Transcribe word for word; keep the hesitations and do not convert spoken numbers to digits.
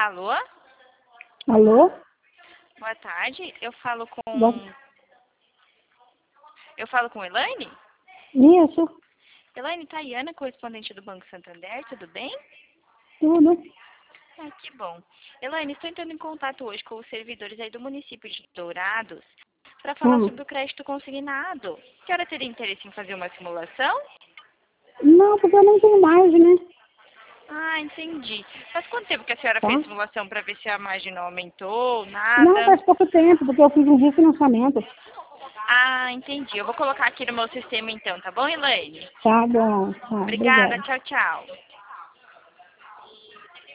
Alô? Alô? Boa tarde. Eu falo com... Boa... Eu falo com Elaine? Isso, Elaine, Tayana, correspondente do Banco Santander, tudo bem? tudo. Ah, que bom. Elaine, estou entrando em contato hoje com os servidores aí do município de Dourados para falar Hum. sobre o crédito consignado. A senhora teria interesse em fazer uma simulação? Não, porque eu não tenho margem, né? Ah, entendi. Faz quanto tempo que a senhora Tá? fez simulação para ver se a margem não aumentou, Não, nada? faz pouco tempo, porque eu fiz um refinanciamento. Ah, entendi. Eu vou colocar aqui no meu sistema então, tá bom, Elaine? Tá bom, tá, Obrigada, obrigada. tchau, tchau.